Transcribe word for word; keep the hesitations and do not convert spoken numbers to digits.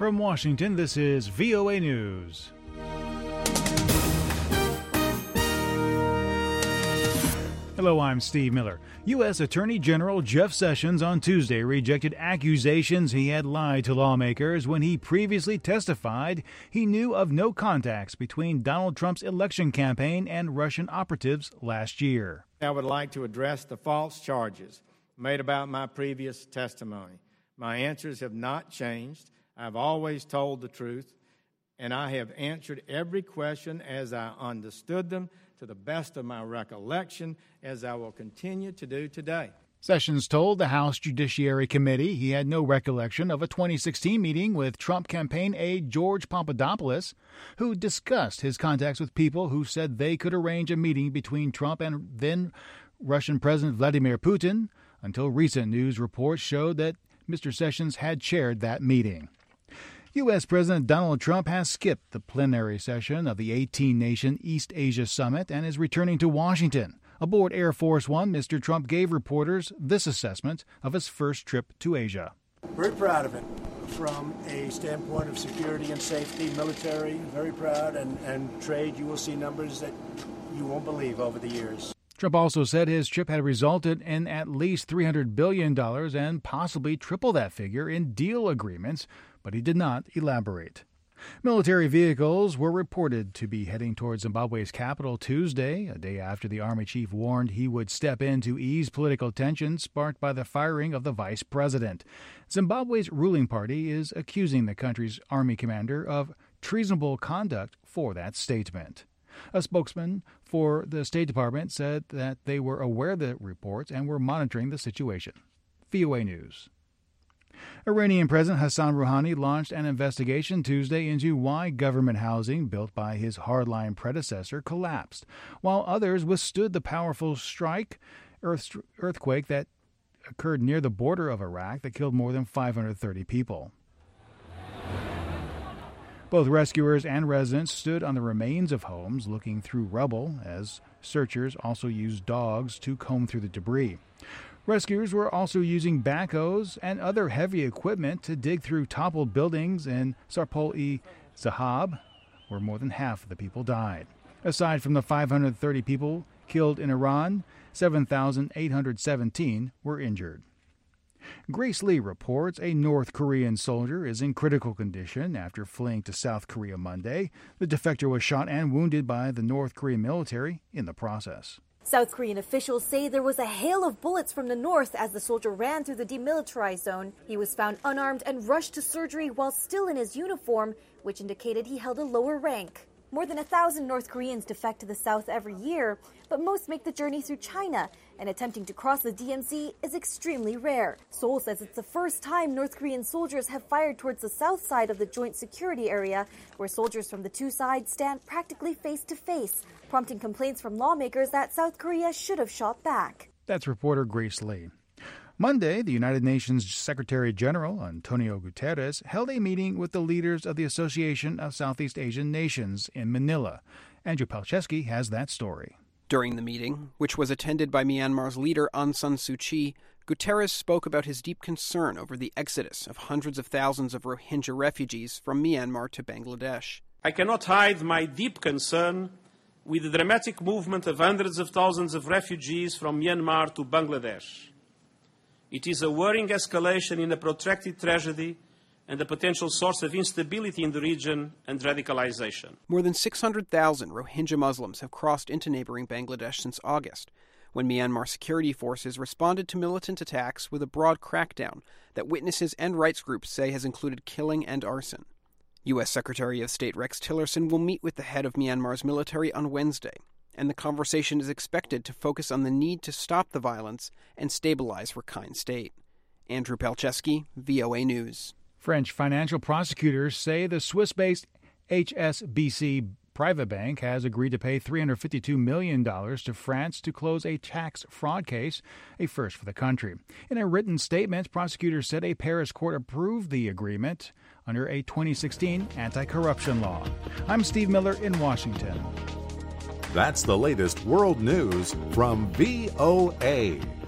From Washington, this is V O A News. Hello, I'm Steve Miller. U S. Attorney General Jeff Sessions on Tuesday rejected accusations he had lied to lawmakers when he previously testified he knew of no contacts between Donald Trump's election campaign and Russian operatives last year. I would like to address the false charges made about my previous testimony. My answers have not changed. I've always told the truth, and I have answered every question as I understood them to the best of my recollection, as I will continue to do today. Sessions told the House Judiciary Committee he had no recollection of a twenty sixteen meeting with Trump campaign aide George Papadopoulos, who discussed his contacts with people who said they could arrange a meeting between Trump and then Russian President Vladimir Putin, until recent news reports showed that Mister Sessions had chaired that meeting. U S. President Donald Trump has skipped the plenary session of the eighteen-nation East Asia Summit and is returning to Washington. Aboard Air Force One, Mister Trump gave reporters this assessment of his first trip to Asia. Very proud of it from a standpoint of security and safety, military, very proud, and, and trade. You will see numbers that you won't believe over the years. Trump also said his trip had resulted in at least three hundred billion dollars and possibly triple that figure in deal agreements, but he did not elaborate. Military vehicles were reported to be heading toward Zimbabwe's capital Tuesday, a day after the Army chief warned he would step in to ease political tensions sparked by the firing of the vice president. Zimbabwe's ruling party is accusing the country's army commander of treasonable conduct for that statement. A spokesman for the State Department said that they were aware of the reports and were monitoring the situation. V O A News. Iranian President Hassan Rouhani launched an investigation Tuesday into why government housing built by his hardline predecessor collapsed, while others withstood the powerful strike earth, earthquake that occurred near the border of Iraq that killed more than five hundred thirty people. Both rescuers and residents stood on the remains of homes looking through rubble as searchers also used dogs to comb through the debris. Rescuers were also using backhoes and other heavy equipment to dig through toppled buildings in Sarpol-e-Zahab, where more than half of the people died. Aside from the five hundred thirty people killed in Iran, seven thousand eight hundred seventeen were injured. Grace Lee reports a North Korean soldier is in critical condition after fleeing to South Korea Monday. The defector was shot and wounded by the North Korean military in the process. South Korean officials say there was a hail of bullets from the north as the soldier ran through the demilitarized zone. He was found unarmed and rushed to surgery while still in his uniform, which indicated he held a lower rank. More than a thousand North Koreans defect to the south every year, but most make the journey through China, and attempting to cross the D M Z is extremely rare. Seoul says it's the first time North Korean soldiers have fired towards the south side of the joint security area, where soldiers from the two sides stand practically face to face, prompting complaints from lawmakers that South Korea should have shot back. That's reporter Grace Lee. Monday, the United Nations Secretary General Antonio Guterres held a meeting with the leaders of the Association of Southeast Asian Nations in Manila. Andrew Palczewski has that story. During the meeting, which was attended by Myanmar's leader Aung San Suu Kyi, Guterres spoke about his deep concern over the exodus of hundreds of thousands of Rohingya refugees from Myanmar to Bangladesh. I cannot hide my deep concern with the dramatic movement of hundreds of thousands of refugees from Myanmar to Bangladesh. It is a worrying escalation in a protracted tragedy and a potential source of instability in the region and radicalization. More than six hundred thousand Rohingya Muslims have crossed into neighboring Bangladesh since August, when Myanmar security forces responded to militant attacks with a broad crackdown that witnesses and rights groups say has included killing and arson. U S. Secretary of State Rex Tillerson will meet with the head of Myanmar's military on Wednesday, and the conversation is expected to focus on the need to stop the violence and stabilize Rakhine State. Andrew Palczewski, V O A News. French financial prosecutors say the Swiss-based H S B C private bank has agreed to pay three hundred fifty-two million dollars to France to close a tax fraud case, a first for the country. In a written statement, prosecutors said a Paris court approved the agreement under a twenty sixteen anti-corruption law. I'm Steve Miller in Washington. That's the latest world news from V O A.